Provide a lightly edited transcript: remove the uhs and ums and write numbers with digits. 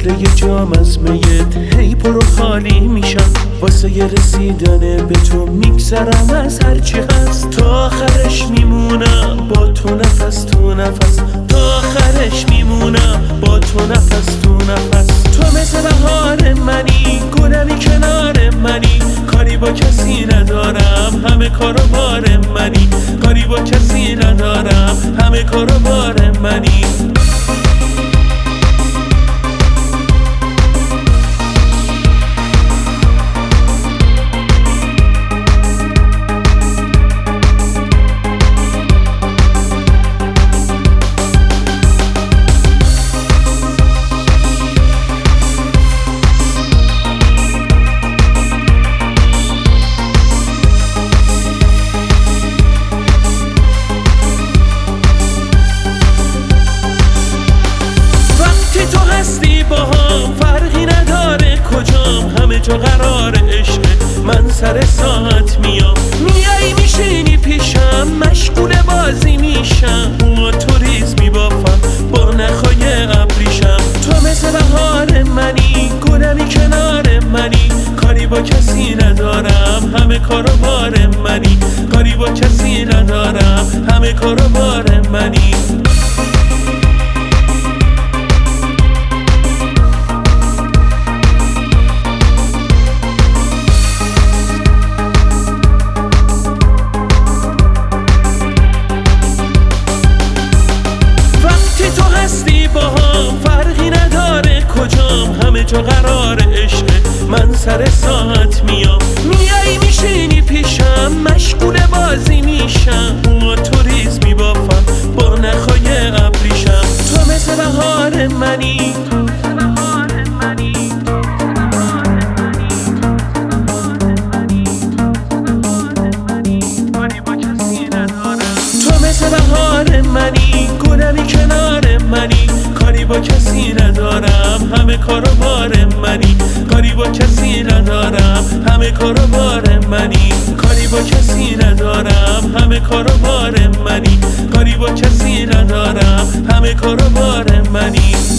یه جام از میت هی پر و خالی میشم، واسه یه رسیدن به تو میگذرم از هرچی هست. تا آخرش میمونم با تو نفس تو نفس، تا آخرش میمونم با تو نفس تو نفس. تو مثل بهار منی، گلمی کنار منی، کاری با کسی ندارم، همه کارو بار منی. کاری با کسی ندارم، همه کارو بار منی. فرقی نداره کجام، همه جا قرار عشق من سر ساعت میام. میای میشینی پیشم، مشغول بازی میشم، با تو ریز میبافم، با نخای ابریشم. تو مثل بهار منی، گلمی کنار منی، کاری با کسی ندارم، همه کارو بار منی. کاری با کسی ندارم، همه کارو بار منی. فرقی نداره کجام، همه جا قرار عشق من سر ساعت میام. میای میشینی پیشم، مشغول بازی میشم، با تو ریز میبافم، با نخای ابریشم. تو مثل بهار منی، تو مثل بهار منی، گلمی کنار منی، کاری با کسی ندارم، همه کارو بار منی. کاری با کسی ندارم، همه کارو بار منی. کاری با کسی ندارم، همه کارو بار منی. کاری با کسی ندارم، همه کارو بار منی.